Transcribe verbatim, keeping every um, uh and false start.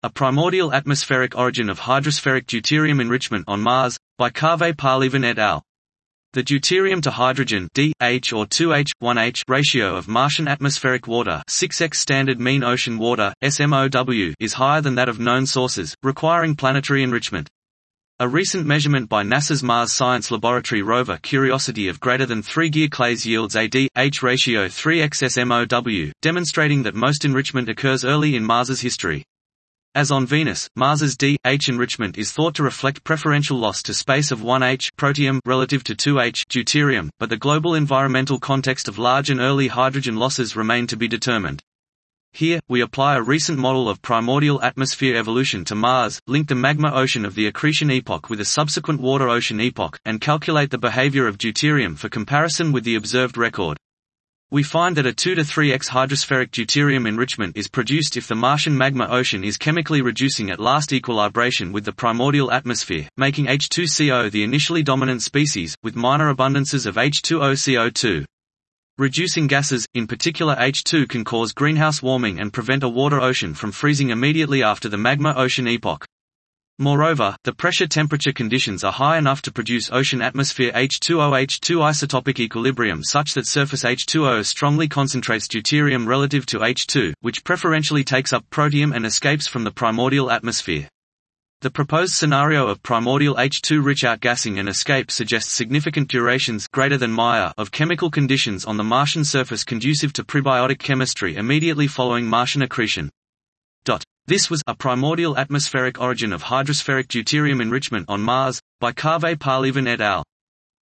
A Primordial Atmospheric Origin of Hydrospheric Deuterium Enrichment on Mars, by Kaveh Parlivin et al. The deuterium to hydrogen D H or two H one H ratio of Martian atmospheric water six x standard mean ocean water S M O W is higher than that of known sources, requiring planetary enrichment. A recent measurement by NASA's Mars Science Laboratory rover Curiosity of greater than three Gear clays yields a D H ratio three x S M O W, demonstrating that most enrichment occurs early in Mars's history. As on Venus, Mars's D H enrichment is thought to reflect preferential loss to space of one H protium relative to two H deuterium, but the global environmental context of large and early hydrogen losses remain to be determined. Here, we apply a recent model of primordial atmosphere evolution to Mars, link the magma ocean of the accretion epoch with a subsequent water ocean epoch, and calculate the behavior of deuterium for comparison with the observed record. We find that a two to three x hydrospheric deuterium enrichment is produced if the Martian magma ocean is chemically reducing at last equilibration with the primordial atmosphere, making H two C O the initially dominant species, with minor abundances of H two O C O two. Reducing gases, in particular H two, can cause greenhouse warming and prevent a water ocean from freezing immediately after the magma ocean epoch. Moreover, the pressure-temperature conditions are high enough to produce ocean-atmosphere H two O H two isotopic equilibrium such that surface H two O strongly concentrates deuterium relative to H two, which preferentially takes up protium and escapes from the primordial atmosphere. The proposed scenario of primordial H two-rich outgassing and escape suggests significant durations greater than Maya of chemical conditions on the Martian surface conducive to prebiotic chemistry immediately following Martian accretion. This was A Primordial Atmospheric Origin of Hydrospheric Deuterium Enrichment on Mars, by Kaveh Parlivin et al.